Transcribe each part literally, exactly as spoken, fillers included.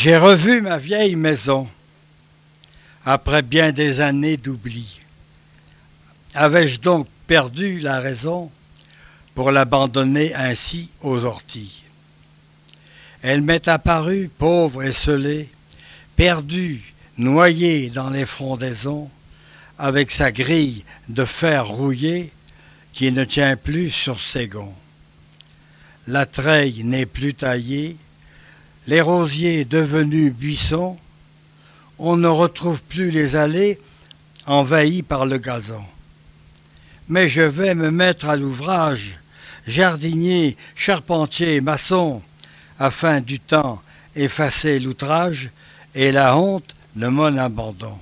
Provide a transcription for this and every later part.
J'ai revu ma vieille maison, après bien des années d'oubli. Avais-je donc perdu la raison pour l'abandonner ainsi aux orties? Elle m'est apparue pauvre et scellée, perdue, noyée dans les frondaisons, avec sa grille de fer rouillé qui ne tient plus sur ses gonds. La treille n'est plus taillée, les rosiers devenus buissons, on ne retrouve plus les allées envahies par le gazon. Mais je vais me mettre à l'ouvrage, jardinier, charpentier, maçon, afin du temps effacer l'outrage et la honte de mon abandon.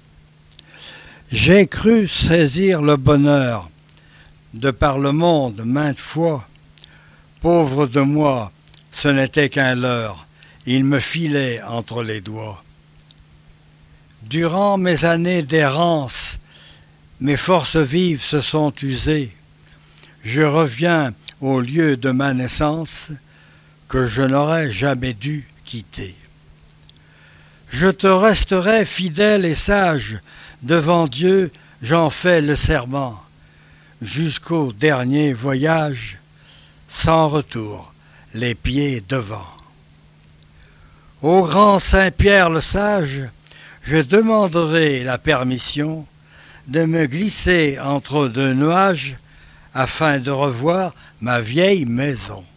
J'ai cru saisir le bonheur de par le monde maintes fois. Pauvre de moi, ce n'était qu'un leurre, il me filait entre les doigts. Durant mes années d'errance, mes forces vives se sont usées. Je reviens au lieu de ma naissance que je n'aurais jamais dû quitter. Je te resterai fidèle et sage, devant Dieu j'en fais le serment, jusqu'au dernier voyage, sans retour, les pieds devant. Au grand Saint-Pierre le sage, je demanderai la permission de me glisser entre deux nuages afin de revoir ma vieille maison.